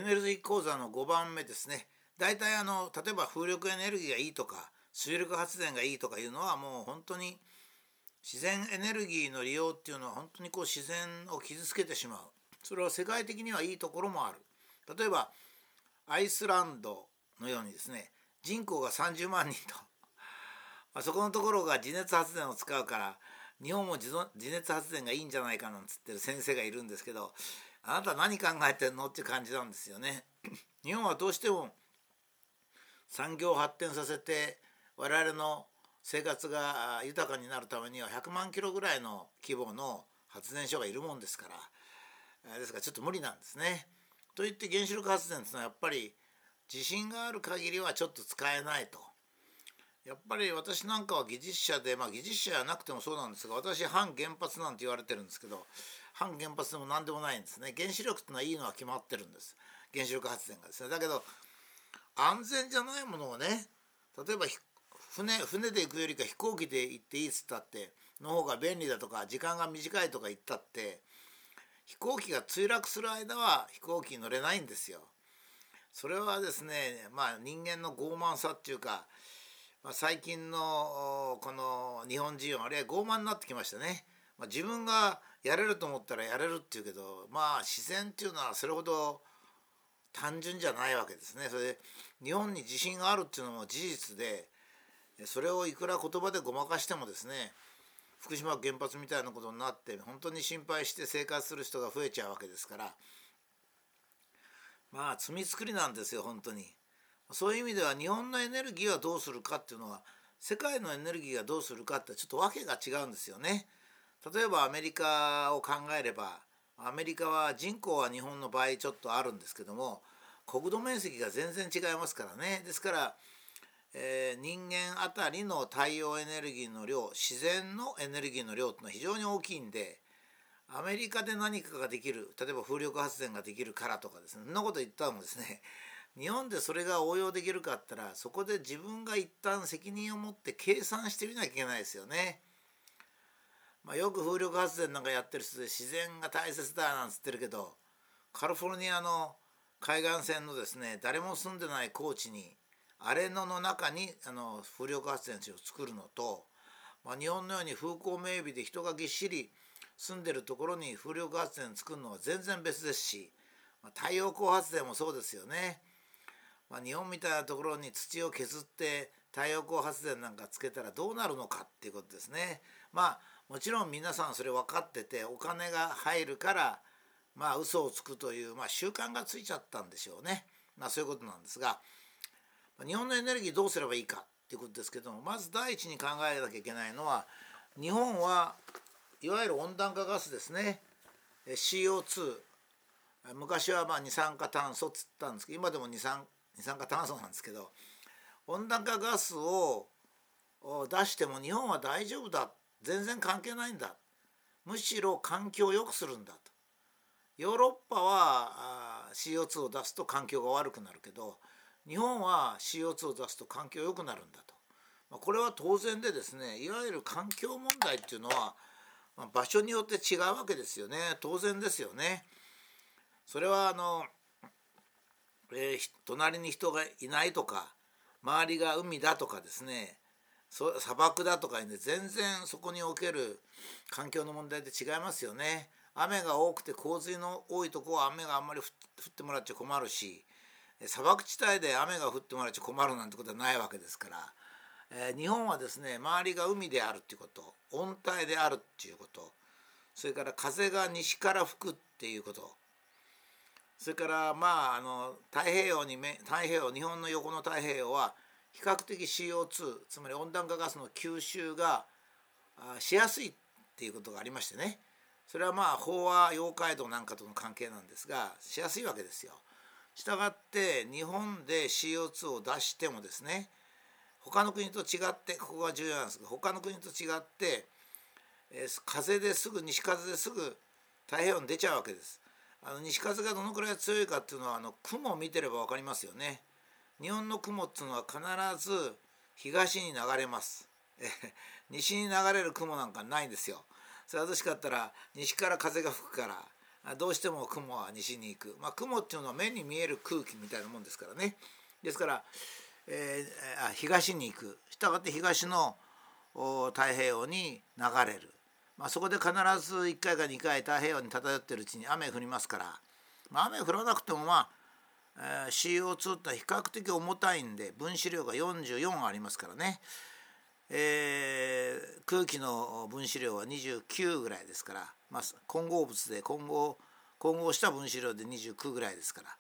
ネルギー講座の5番目ですね。大体例えば風力エネルギーがいいとか水力発電がいいとかいうのはもう本当に自然エネルギーの利用っていうのは本当に自然を傷つけてしまう。それは世界的にはいいところもある。例えばアイスランドのようにですね、人口が30万人と、そこのところが地熱発電を使うから日本も地熱発電がいいんじゃないかなんつってる先生がいるんですけど、あなた何考えてんのっていう感じなんですよね。日本はどうしても産業を発展させて我々の生活が豊かになるためには100万キロぐらいの規模の発電所がいるもんですから、ですからちょっと無理なんですね。といって原子力発電というのはやっぱり地震がある限りはちょっと使えないと。やっぱり私なんかは技術者で、技術者じゃなくてもそうなんですが、私反原発なんて言われてるんですけど、反原発でも何でもないんですね。原子力ってのはいいのは決まってるんです。原子力発電がですね。だけど安全じゃないものをね、例えば船で行くよりか飛行機で行っていいっつったっての方が便利だとか時間が短いとか言ったって、飛行機が墜落する間は飛行機に乗れないんですよ。それはですね、人間の傲慢さっていうか、最近のこの日本人はあれは傲慢になってきましたね。自分がやれると思ったらやれるっていうけど、自然っていうのはそれほど単純じゃないわけですね。それで日本に地震があるっていうのも事実で、それをいくら言葉でごまかしてもですね、福島原発みたいなことになって本当に心配して生活する人が増えちゃうわけですから、罪作りなんですよ本当に。そういう意味では日本のエネルギーはどうするかっていうのは世界のエネルギーがどうするかってちょっと訳が違うんですよね。例えばアメリカを考えれば、アメリカは人口は日本の倍ちょっとあるんですけども、国土面積が全然違いますからね。ですから、人間あたりの太陽エネルギーの量、自然のエネルギーの量っていうのは非常に大きいんで、アメリカで何かができる、例えば風力発電ができるからとかですね、そんなこと言ったらもですね、日本でそれが応用できるかって言ったら、そこで自分が一旦責任を持って計算してみなきゃいけないですよね。よく風力発電なんかやってる人で自然が大切だなんつってるけど、カリフォルニアの海岸線のですね、誰も住んでない高地に荒れ野の中に風力発電所を作るのと、日本のように風光明媚で人がぎっしり住んでるところに風力発電作るのは全然別ですし、太陽光発電もそうですよね。日本みたいなところに土を削って太陽光発電なんかつけたらどうなるのかっていうことですね。もちろん皆さんそれ分かってて、お金が入るから嘘をつくという、習慣がついちゃったんでしょうね。そういうことなんですが、日本のエネルギーどうすればいいかっていうことですけども、まず第一に考えなきゃいけないのは、日本はいわゆる温暖化ガスですね。 CO2、昔は二酸化炭素っつったんですけど、今でも二酸化炭素なんですけど、温暖化ガスを出しても日本は大丈夫だ、全然関係ないんだ、むしろ環境を良くするんだと。ヨーロッパはCO2 を出すと環境が悪くなるけど、日本は CO2 を出すと環境良くなるんだと。これは当然でですね、いわゆる環境問題っていうのは場所によって違うわけですよね。当然ですよね。それは隣に人がいないとか、周りが海だとかですね、砂漠だとかね、全然そこにおける環境の問題って違いますよね。雨が多くて洪水の多いところは雨があんまり降ってもらっちゃ困るし、砂漠地帯で雨が降ってもらっちゃ困るなんてことはないわけですから、日本はですね、周りが海であるっていうこと、温帯であるっていうこと、それから風が西から吹くっていうこと、それから太平洋、日本の横の太平洋は比較的 CO2、つまり温暖化ガスの吸収がしやすいっていうことがありましてね、それは飽和溶解度なんかとの関係なんですが、しやすいわけですよ。したがって日本で CO2 を出してもですね、他の国と違って、ここが重要なんですが、他の国と違って、西風ですぐ太平洋に出ちゃうわけです。西風がどのくらい強いかっていうのは雲を見てれば分かりますよね。日本の雲っていうのは必ず東に流れます。西に流れる雲なんかないんですよ。それはどうしかったら西から風が吹くから、 どうしても雲は西に行く、雲っていうのは目に見える空気みたいなもんですからね。ですから、東に行く、したがって東の太平洋に流れる、そこで必ず1回か2回太平洋に漂っているうちに雨降りますから、雨降らなくてもCO2 って比較的重たいんで分子量が44ありますからね、空気の分子量は29ぐらいですから、混合物で混合した分子量で29ぐらいですから、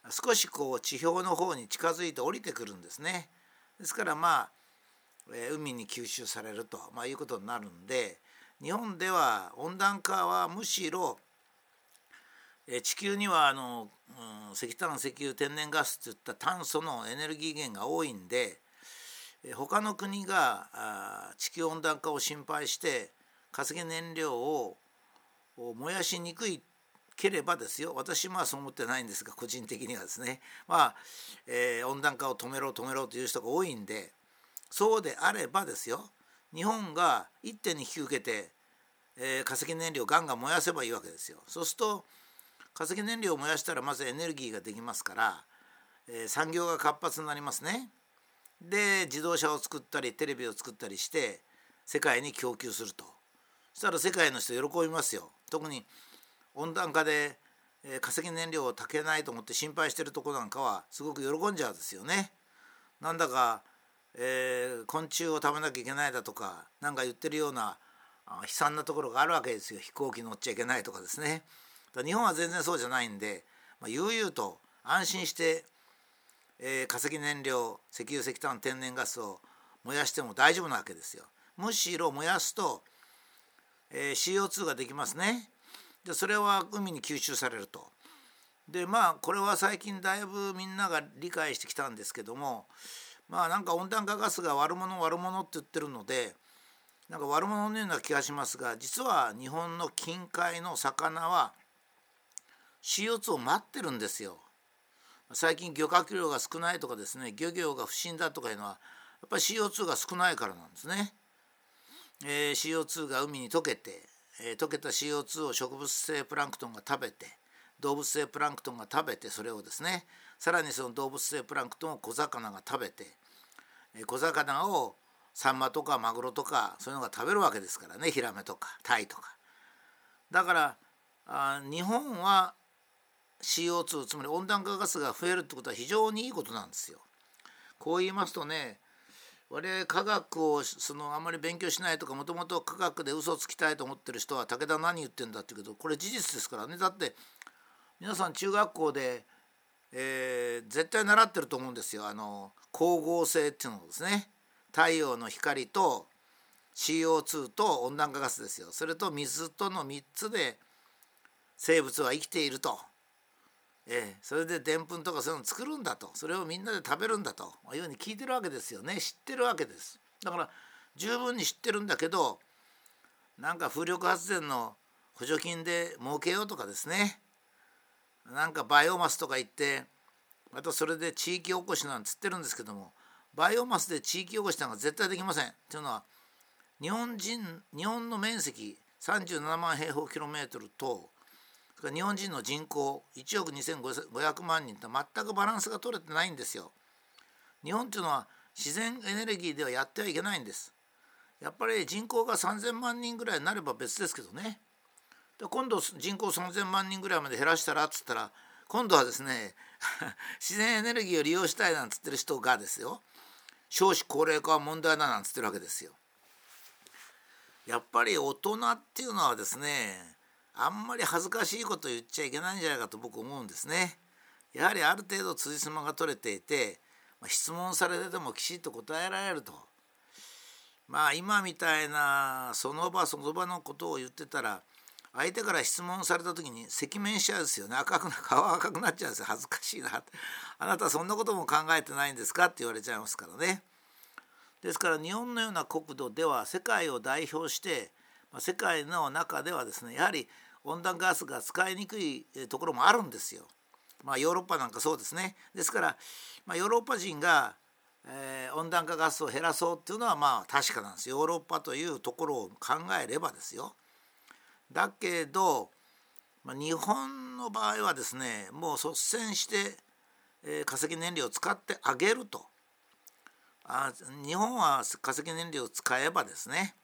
少し地表の方に近づいて降りてくるんですね。ですから海に吸収されると、いうことになるんで、日本では温暖化はむしろ地球には石炭石油天然ガスといった炭素のエネルギー源が多いんで、他の国が地球温暖化を心配して化石燃料を燃やしにくいければですよ、私はそう思ってないんですが、個人的にはですね、温暖化を止めろという人が多いんで、そうであればですよ、日本が一手に引き受けて、化石燃料をガンガン燃やせばいいわけですよ。そうすると化石燃料を燃やしたらまずエネルギーができますから、産業が活発になりますね。で自動車を作ったりテレビを作ったりして世界に供給すると。そしたら世界の人喜びますよ。特に温暖化で化石燃料を炊けないと思って心配してるとこなんかはすごく喜んじゃうんですよね。なんだか、昆虫を食べなきゃいけないだとかなんか言ってるような悲惨なところがあるわけですよ。飛行機乗っちゃいけないとかですね。日本は全然そうじゃないんで、悠々と安心して、化石燃料石油石炭天然ガスを燃やしても大丈夫なわけですよ。むしろ燃やすと、CO2 ができますね。でそれは海に吸収されると。でこれは最近だいぶみんなが理解してきたんですけども、なんか温暖化ガスが悪者って言ってるので、なんか悪者のような気がしますが、実は日本の近海の魚は CO2 を待ってるんですよ。最近漁獲量が少ないとかですね、漁業が不振だとかいうのはやっぱり CO2 が少ないからなんですね。CO2 が海に溶けて、溶けた CO2 を植物性プランクトンが食べて、動物性プランクトンが食べて、それをですね、さらにその動物性プランクトンを小魚が食べて、小魚をサンマとかマグロとかそういうのが食べるわけですからね、ヒラメとかタイとか。だから日本は CO2 つまり温暖化ガスが増えるってことは非常にいいことなんですよ。こう言いますとね、我々科学をあんまり勉強しないとか、もともと科学で嘘をつきたいと思ってる人は武田何言ってんだって言うけど、これ事実ですからね。だって皆さん中学校で、絶対習ってると思うんですよ。光合成っていうのをですね、太陽の光と CO2 と温暖化ガスですよ。それと水との3つで生物は生きていると。それででんぷんとかそういうのを作るんだと。それをみんなで食べるんだというふうに聞いてるわけですよね。知ってるわけです。だから十分に知ってるんだけど、なんか風力発電の補助金で儲けようとかですね、なんかバイオマスとか言って、またそれで地域おこしなんつってるんですけども、バイオマスで地域おこしなんか絶対できません。というのは日本の面積37万平方キロメートルと日本人の人口1億2500万人と全くバランスが取れてないんですよ。日本というのは自然エネルギーではやってはいけないんです。やっぱり人口が3000万人ぐらいになれば別ですけどね。で今度人口3000万人ぐらいまで減らしたらっつったら、今度はですね自然エネルギーを利用したいなんつってる人がですよ、少子高齢化は問題だなんつってるわけですよ。やっぱり大人っていうのはですね、あんまり恥ずかしいこと言っちゃいけないんじゃないかと僕思うんですね。やはりある程度辻褄が取れていて、質問されててもきちっと答えられると。今みたいなその場のことを言ってたら、相手から質問された時に赤面しちゃうんですよね。顔赤くなっちゃうんですよ。恥ずかしいな。あなたそんなことも考えてないんですかって言われちゃいますからね。ですから日本のような国土では世界を代表して、世界の中ではですね、やはり温暖ガスが使いにくいところもあるんですよ。ヨーロッパなんかそうですね。ですから、ヨーロッパ人が、温暖化ガスを減らそうっていうのは確かなんです。ヨーロッパというところを考えればですよ。だけど日本の場合はですね、もう率先して、化石燃料を使ってあげると。日本は化石燃料を使えばですね、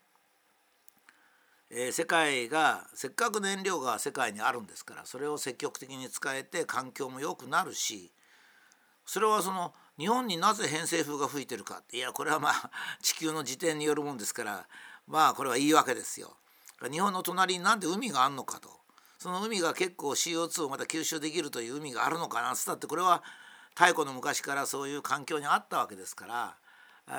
世界がせっかく燃料が世界にあるんですから、それを積極的に使えて環境も良くなるし、それは日本になぜ偏西風が吹いてるかって、いやこれは地球の自転によるもんですから、これは言い訳ですよ。日本の隣になんで海があるのかと、その海が結構 CO2 をまた吸収できるという海があるのかなっつったって、これは太古の昔からそういう環境にあったわけですから、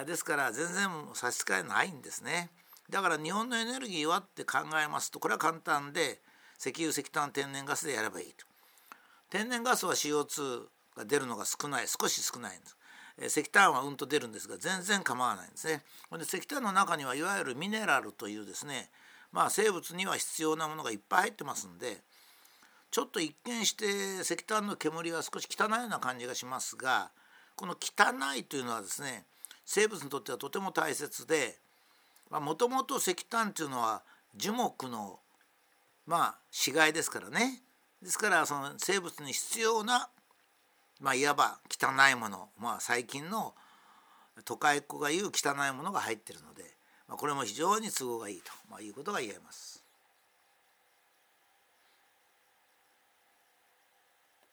ですから全然差し支えないんですね。だから日本のエネルギーはって考えますと、これは簡単で、石油石炭天然ガスでやればいいと。天然ガスは CO2 が出るのが少し少ないんです。石炭はと出るんですが全然構わないんですね。で石炭の中にはいわゆるミネラルというですね、生物には必要なものがいっぱい入ってますんで、ちょっと一見して石炭の煙は少し汚いような感じがしますが、この汚いというのはですね、生物にとってはとても大切で、もともと石炭というのは樹木の死骸ですからね。ですからその生物に必要な、いわば汚いもの、最近の都会っ子が言う汚いものが入っているので、これも非常に都合がいいということが言えます。